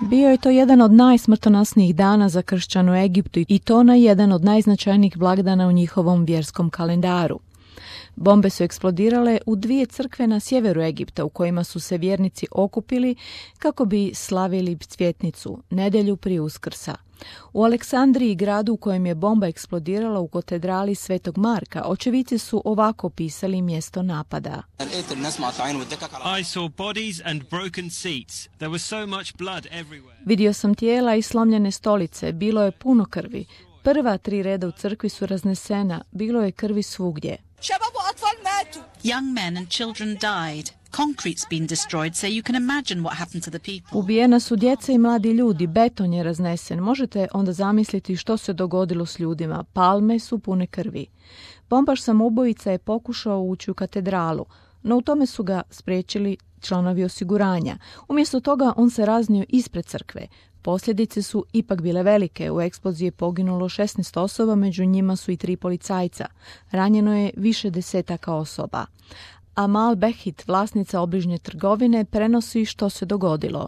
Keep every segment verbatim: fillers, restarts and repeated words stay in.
Bio je to jedan od najsmrtonosnijih dana za kršćane u Egiptu i to na jedan od najznačajnijih blagdana u njihovom vjerskom kalendaru. Bombe su eksplodirale u dvije crkve na sjeveru Egipta u kojima su se vjernici okupili kako bi slavili cvjetnicu, nedjelju prije Uskrsa. U Aleksandriji, gradu u kojem je bomba eksplodirala u katedrali Svetog Marka, očevici su ovako opisali mjesto napada. Vidio sam tijela i slomljene stolice, bilo je puno krvi. Prva tri reda u crkvi su raznesena, bilo je krvi svugdje. Young men and children died. Concrete's been destroyed, so you can imagine what happened to the people. Ubijena su djeca i mladi ljudi, beton je raznesen. Možete onda zamisliti što se dogodilo s ljudima. Palme su pune krvi. Bombaš samoubojica je pokušao ući u katedralu, no u tome su ga spriječili članovi osiguranja. Umjesto toga on se raznio ispred crkve. Posljedice su ipak bile velike. U eksploziji je poginulo šesnaest osoba, među njima su i tri policajca. Ranjeno je više desetaka osoba. Amal Behit, vlasnica obližnje trgovine, prenosi što se dogodilo.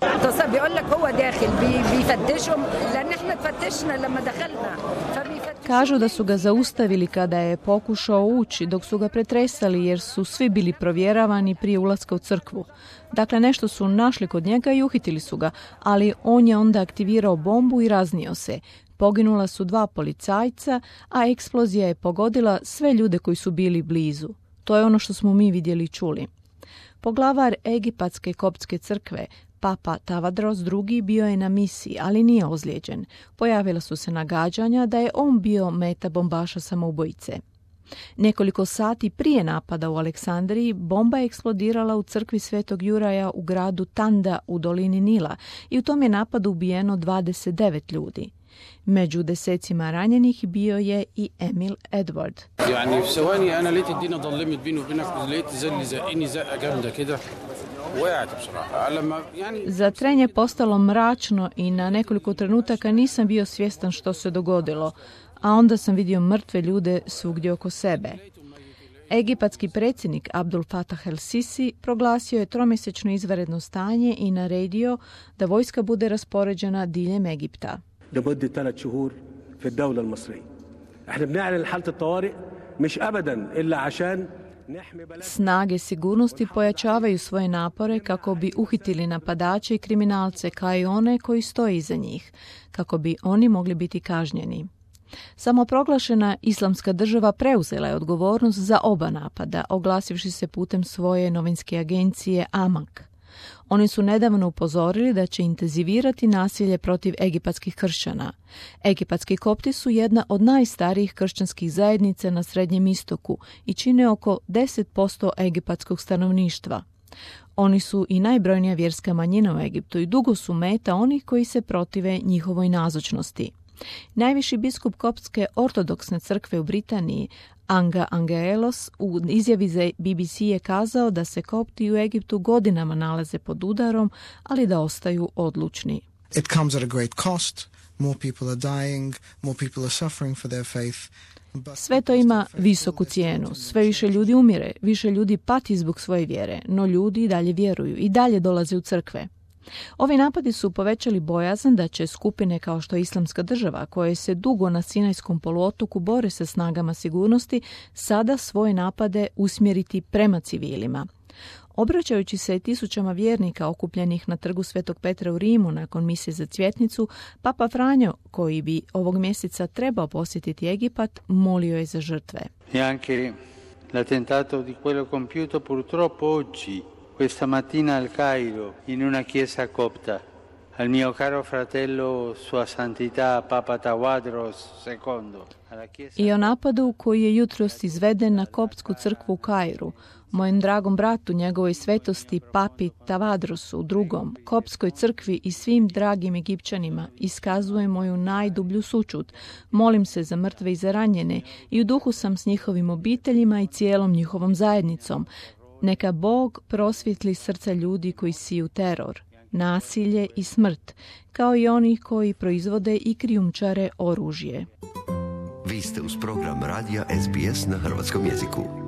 Kažu da su ga zaustavili kada je pokušao ući, dok su ga pretresali jer su svi bili provjeravani prije ulaska u crkvu. Dakle, nešto su našli kod njega i uhitili su ga, ali on je onda aktivirao bombu i raznio se. Poginula su dva policajca, a eksplozija je pogodila sve ljude koji su bili blizu. To je ono što smo mi vidjeli i čuli. Poglavar Egipatske koptske crkve, Papa Tavadros drugi, bio je na misiji, ali nije ozlijeđen. Pojavila su se nagađanja da je on bio meta bombaša samoubojice. Nekoliko sati prije napada u Aleksandriji, bomba je eksplodirala u crkvi Svetog Juraja u gradu Tanda u dolini Nila i u tom je napadu ubijeno dvadeset devet ljudi. Među desecima ranjenih bio je i Emil Edward. Za tren je postalo mračno i na nekoliko trenutaka nisam bio svjestan što se dogodilo, a onda sam vidio mrtve ljude svugdje oko sebe. Egipatski predsjednik Abdul Fatah el-Sisi proglasio je tromjesečno izvanredno stanje i naredio da vojska bude raspoređena diljem Egipta. لمدة ثلاث شهور في الدولة المصرية. احنا بنعلن حالة الطوارئ مش أبدا إلا عشان Snage sigurnosti pojačavaju svoje napore kako bi uhitili napadače i kriminalce, kao i one koji stoje iza njih, kako bi oni mogli biti kažnjeni. Samoproglašena Islamska država preuzela je odgovornost za oba napada, oglasivši se putem svoje novinske agencije Amak. Oni su nedavno upozorili da će intenzivirati nasilje protiv egipatskih kršćana. Egipatski kopti su jedna od najstarijih kršćanskih zajednica na Srednjem istoku i čine oko deset posto egipatskog stanovništva. Oni su i najbrojnija vjerska manjina u Egiptu i dugo su meta onih koji se protive njihovoj nazočnosti. Najviši biskup koptske ortodoksne crkve u Britaniji, Anga Angelos, u izjavi za B B C je kazao da se kopti u Egiptu godinama nalaze pod udarom, ali da ostaju odlučni. It comes at a great cost. More people are dying, more people are suffering for their faith. Sve to ima visoku cijenu. Sve više ljudi umire, više ljudi pati zbog svoje vjere, no ljudi i dalje vjeruju i dalje dolaze u crkve. Ovi napadi su povećali bojazan da će skupine kao što je Islamska država, koje se dugo na Sinajskom poluotoku bore sa snagama sigurnosti, sada svoje napade usmjeriti prema civilima. Obraćajući se tisućama vjernika okupljenih na trgu Svetog Petra u Rimu nakon misije za cvjetnicu, Papa Franjo, koji bi ovog mjeseca trebao posjetiti Egipat, molio je za žrtve. E anche l'attentato di quello compiuto purtroppo oggi questa mattina al Cairo in una chiesa copta al mio caro fratello Sua Santità Papa Tawadros secondo. I o napadu koji je jutros izveden na koptsku crkvu u Kairu, mojem dragom bratu, njegovoj svetosti Papi Tavadrosu, drugom, koptskoj crkvi i svim dragim Egipćanima, iskazujem moju najdublju sućut. Molim se za mrtve i za ranjene i u duhu sam s njihovim obiteljima i cijelom njihovom zajednicom. Neka Bog prosvjetli srca ljudi koji siju teror, nasilje i smrt, kao i onih koji proizvode i krijumčare oružje. Vi ste uz program radija S B S na hrvatskom jeziku.